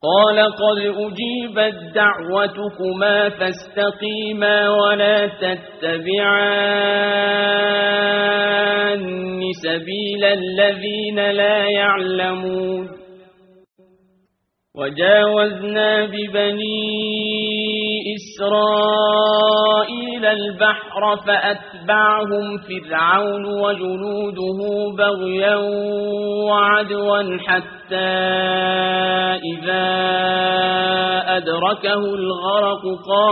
قال قد أجيبت دعوتكما فاستقيما ولا تتبعان سبيل الذين لا يعلمون وجاوزنا ببني إسرائيل البحر فأتبعهم فرعون وجنوده بغيا وعدوا حتى إذا أدركه الغرق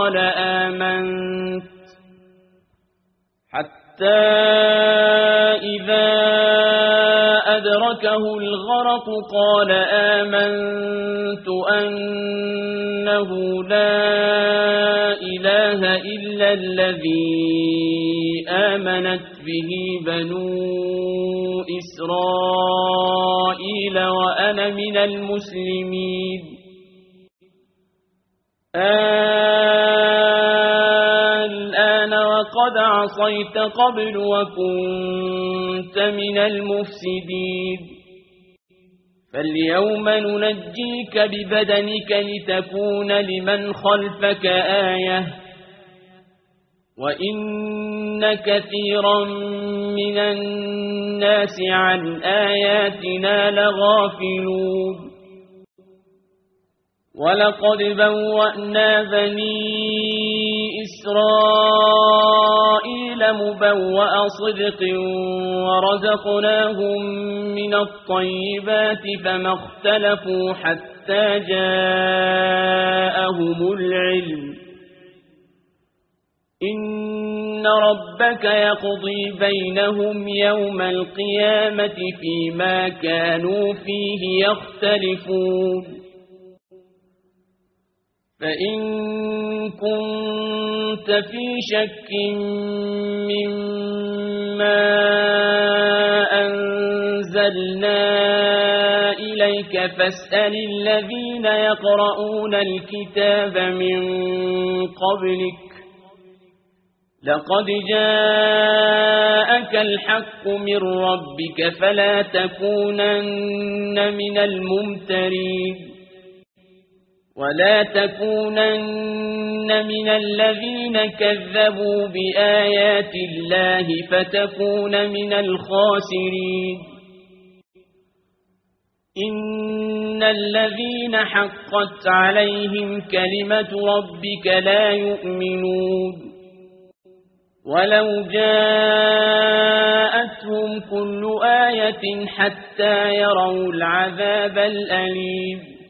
قال آمنت أنه لا إله إلا الذي آمنت به بنو إسرائيل وأنا من المسلمين الآن وقد عصيت قبل وكنت من المفسدين فاليوم ننجيك ببدنك لتكون لمن خلفك آية وإن كثيرا من الناس عن آياتنا لغافلون ولقد بوأنا بني إسرائيل مبوأ صدق ورزقناهم من الطيبات فما اختلفوا حتى جاءهم العلم إن ربك يقضي بينهم يوم القيامة فيما كانوا فيه يختلفون فإن كنت في شك مما أنزلنا إليك فاسأل الذين يقرؤون الكتاب من قبلك لقد جاءك الحق من ربك فلا تكونن من الممترين ولا تكونن من الذين كذبوا بآيات الله فتكون من الخاسرين إن الذين حقت عليهم كلمة ربك لا يؤمنون ولو جاءتهم كل آية حتى يروا العذاب الأليم